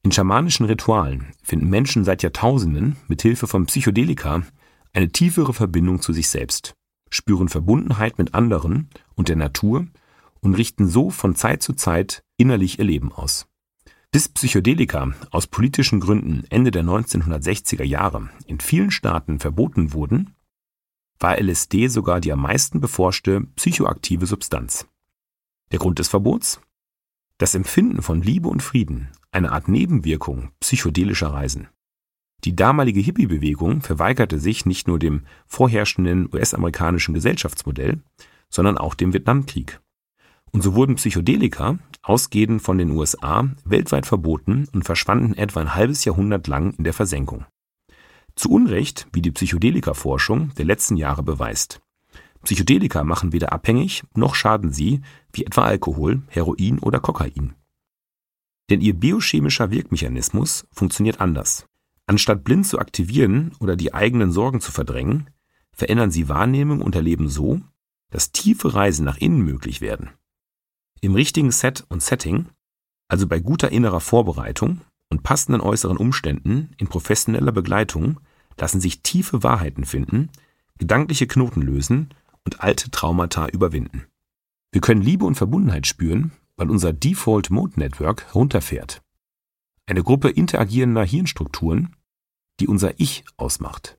In schamanischen Ritualen finden Menschen seit Jahrtausenden mit Hilfe von Psychedelika eine tiefere Verbindung zu sich selbst, spüren Verbundenheit mit anderen und der Natur und richten so von Zeit zu Zeit innerlich ihr Leben aus. Bis Psychedelika aus politischen Gründen Ende der 1960er Jahre in vielen Staaten verboten wurden, war LSD sogar die am meisten beforschte psychoaktive Substanz. Der Grund des Verbots? Das Empfinden von Liebe und Frieden, eine Art Nebenwirkung psychedelischer Reisen. Die damalige Hippie-Bewegung verweigerte sich nicht nur dem vorherrschenden US-amerikanischen Gesellschaftsmodell, sondern auch dem Vietnamkrieg. Und so wurden Psychedelika, ausgehend von den USA, weltweit verboten und verschwanden etwa ein halbes Jahrhundert lang in der Versenkung. Zu Unrecht, wie die Psychedelika-Forschung der letzten Jahre beweist. Psychedelika machen weder abhängig, noch schaden sie, wie etwa Alkohol, Heroin oder Kokain. Denn ihr biochemischer Wirkmechanismus funktioniert anders. Anstatt blind zu aktivieren oder die eigenen Sorgen zu verdrängen, verändern sie Wahrnehmung und Erleben so, dass tiefe Reisen nach innen möglich werden. Im richtigen Set und Setting, also bei guter innerer Vorbereitung und passenden äußeren Umständen in professioneller Begleitung, lassen sich tiefe Wahrheiten finden, gedankliche Knoten lösen und alte Traumata überwinden. Wir können Liebe und Verbundenheit spüren, weil unser Default Mode Network herunterfährt. Eine Gruppe interagierender Hirnstrukturen, die unser Ich ausmacht.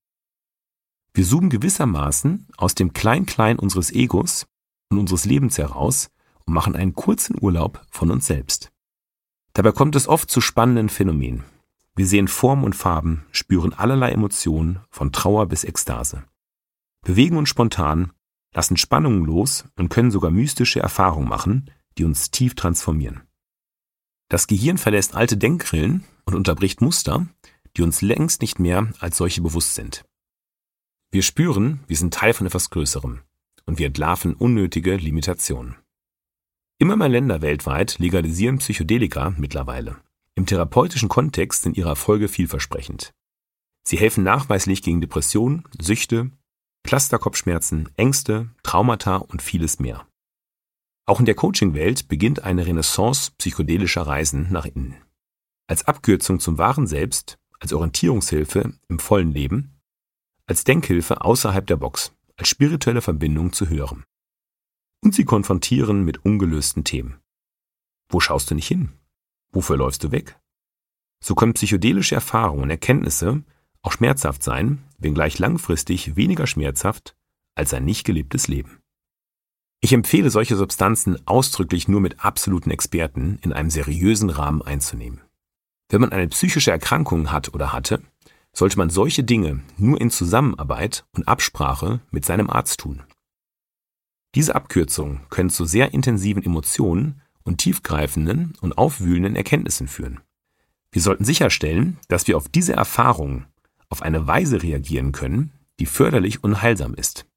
Wir zoomen gewissermaßen aus dem Klein-Klein unseres Egos und unseres Lebens heraus und machen einen kurzen Urlaub von uns selbst. Dabei kommt es oft zu spannenden Phänomenen. Wir sehen Formen und Farben, spüren allerlei Emotionen, von Trauer bis Ekstase. Bewegen uns spontan, lassen Spannungen los und können sogar mystische Erfahrungen machen, die uns tief transformieren. Das Gehirn verlässt alte Denkrillen und unterbricht Muster, die uns längst nicht mehr als solche bewusst sind. Wir spüren, wir sind Teil von etwas Größerem und wir entlarven unnötige Limitationen. Immer mehr Länder weltweit legalisieren Psychedelika mittlerweile. Im therapeutischen Kontext sind ihre Erfolge vielversprechend. Sie helfen nachweislich gegen Depressionen, Süchte, Clusterkopfschmerzen, Ängste, Traumata und vieles mehr. Auch in der Coaching-Welt beginnt eine Renaissance psychedelischer Reisen nach innen. Als Abkürzung zum wahren Selbst, als Orientierungshilfe im vollen Leben, als Denkhilfe außerhalb der Box, als spirituelle Verbindung zu Höherem. Und sie konfrontieren mit ungelösten Themen. Wo schaust du nicht hin? Wofür läufst du weg? So können psychedelische Erfahrungen und Erkenntnisse auch schmerzhaft sein, wenngleich langfristig weniger schmerzhaft als ein nicht gelebtes Leben. Ich empfehle solche Substanzen ausdrücklich nur mit absoluten Experten in einem seriösen Rahmen einzunehmen. Wenn man eine psychische Erkrankung hat oder hatte, sollte man solche Dinge nur in Zusammenarbeit und Absprache mit seinem Arzt tun. Diese Abkürzungen können zu sehr intensiven Emotionen und tiefgreifenden und aufwühlenden Erkenntnissen führen. Wir sollten sicherstellen, dass wir auf diese Erfahrungen auf eine Weise reagieren können, die förderlich und heilsam ist.